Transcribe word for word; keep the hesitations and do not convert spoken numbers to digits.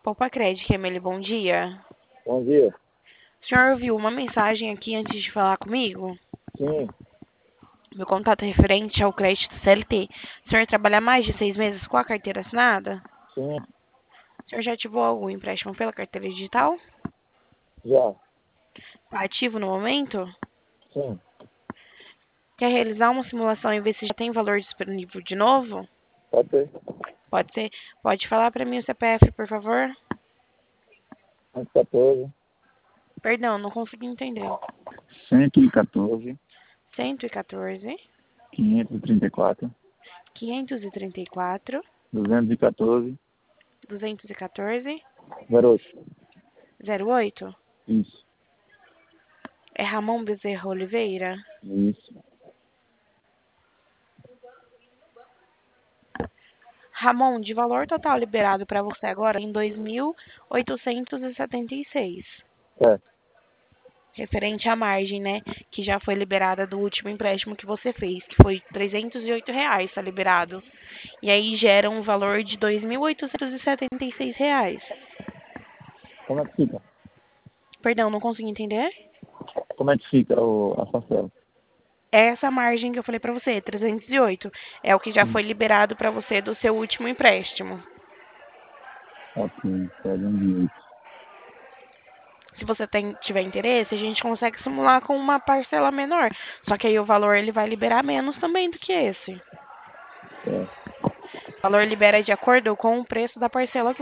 Poupa Crédito, Emily, bom dia. Bom dia. O senhor viu uma mensagem aqui antes de falar comigo? Sim, Meu contato é referente ao crédito C L T. O senhor trabalha mais de seis meses com a carteira assinada? sim, O senhor já ativou algum empréstimo pela carteira digital? já. Está ativo no momento? Sim, Quer realizar uma simulação e ver se já tem valor disponível de novo? pode ser. Pode ser. Pode falar para mim o C P F, por favor? cento e quatorze, Perdão, não consegui entender. cento e quatorze, cento e quatorze, quinhentos e trinta e quatro, quinhentos e trinta e quatro, duzentos e quatorze, duzentos e quatorze, zero oito. zero oito. Isso, É Ramon Bezerra Oliveira? isso. Ramon, de valor total liberado para você agora em dois mil oitocentos e setenta e seis. É, Referente à margem, né? Que já foi liberada do último empréstimo que você fez, que foi trezentos e oito reais, está liberado. E aí gera um valor de dois mil oitocentos e setenta e seis reais. como é que fica? Perdão, não consegui entender? Como é que fica o, a parcela? Essa margem que eu falei para você, trezentos e oito, é o que já Sim, foi liberado para você do seu último empréstimo. ok, trezentos e oito. Se você tem, tiver interesse, a gente consegue simular com uma parcela menor. Só que aí o valor ele vai liberar menos também do que esse. É. O valor libera de acordo com o preço da parcela que